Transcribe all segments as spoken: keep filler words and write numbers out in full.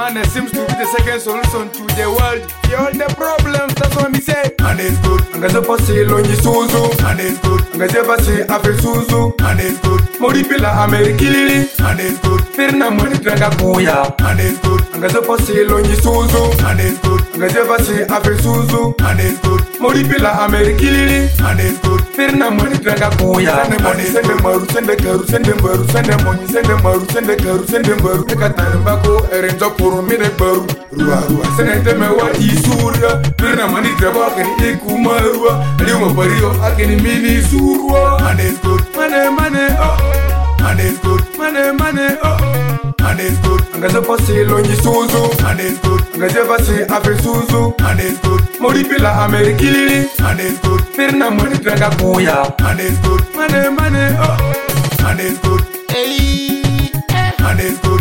Money seems to be the second solution to the world. Yeah, all the problems, that's what me say. Money is good. Angaza pasi lonyi suzu. Money is good. Angaza pasi afe suzu. Money is good. Mori pila Amerikili. Money is good. Firna money dranga kuya. Money is good. Angaza pasi lonyi suzu. Money is good. Angaza pasi afe suzu. Money is good. Mori pila Amerikili. Money is good. Firna money dranga kuya. Sende money, sende maru, sende karu, sende maru, sende money, sende maru, sende karu, sende maru. Ekatani bako erenzo puru mine baru. Rua rua, sende teme wa isuria. Firna money draba kani iku marua. Aliuma pario akini mini surua. Money is good. Money, money, oh. Money is good. Money, money, oh. Money is good. Angaza pasi lonyi suzu. Money is good. Angaza pasi afe suzu. Money is good. Mori pila Amerikili. Money is good. Firna money dranga kuya. Money is good. Money, money, oh. Money is good. Hey, Money is good.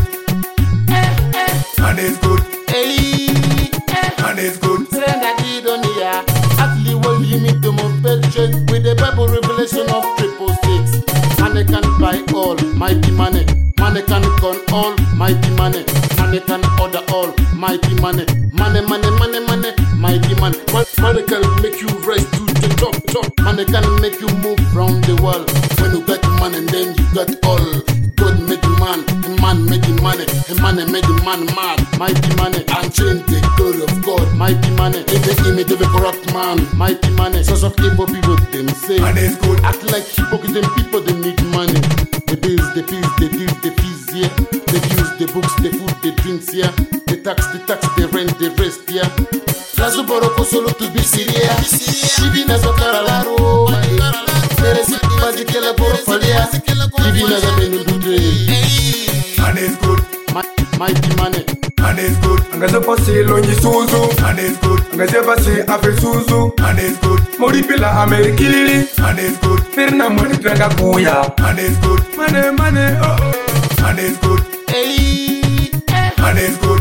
Money is good. hey, Money is good. Senda Idonia. Atli will limit the motivation with the Bible revelation of triple six. Money can buy all, mighty money. Money can con all, mighty money. Money can order all, mighty money. Money, money, money, money, mighty money. Money can make you rise to the top, top. Money can make you move round the world. When you get money, then you got all. God made the man, the man made the money. The money made the man mad. Mighty money, and change the glory of God. Mighty money, in the image of a corrupt man. Mighty money, sons of evil people, them say. Money is good. Act like hypocrite and people, they need money. The bills, the bills, the bills, the fees here. The views, the books, the food, the drinks here. The tax, the tax, the rent, the rest here. Lazo boroko solo to be serious. Living as a caralaro. Seresi majikela borofalia. Living as a benudure. Money is good. Mighty money. Money is good. Angaza pasi lonyi suzu. Money is good. Angaza pasi afe suzu. Money is good. Mori pila Amerikili. Money is good. Firna money dranga kuya. Money is good. Money, money, oh. Money is good. Hey, Money is good.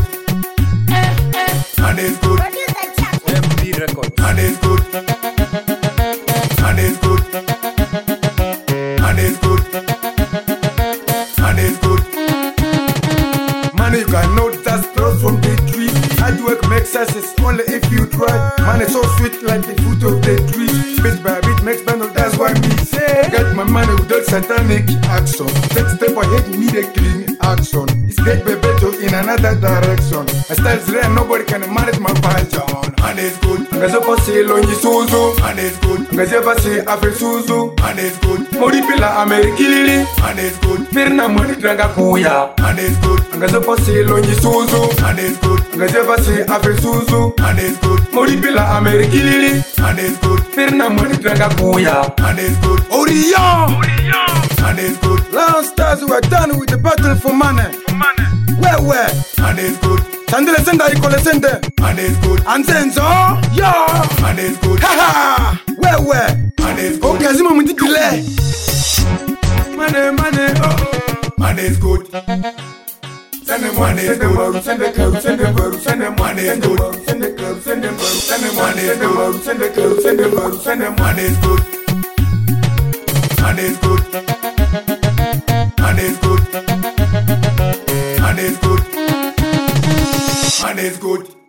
Money is good. M D Records. Money is good. Money is good. Money is good. Money is good. Money you cannot just throw from the tree. Hard work makes success only if you try. Money so sweet like the fruit of the tree. Bit by bit makes bundle, that's why me say. Get my money without satanic action. Take step ahead, you need a clean action. It's get me better in another direction. My style's rare, nobody can manage my passion. Money is good. Angaza pasi lonyi suzu. Money is good. Angaza pasi afe suzu. Money is good. Mori pila Amerikili. Money is good. Firna money dranga kuya. Money is good. Angaza pasi lonyi suzu. Money is good. Angaza pasi afe suzu. Money is good. Mori pila Amerikili. Money is good. Firna money dranga kuya. Money is good. Orion. Money is good. Last stars were done with the battle for money. Where where? Money is good. Sandile senda ikole sende. Money is good. Anzenzo. Yo. Money is good. Haha. Where where? Money is good. Okay, zima mundi delay. Money, money, oh. Money is good. Send them money, send them money, send the curve, send them money, send them money is good. Send the curve, send them money, send them money is good. Send the curve, send them money, send them money is good. Money is good. Money is good. Money is good. Money is good.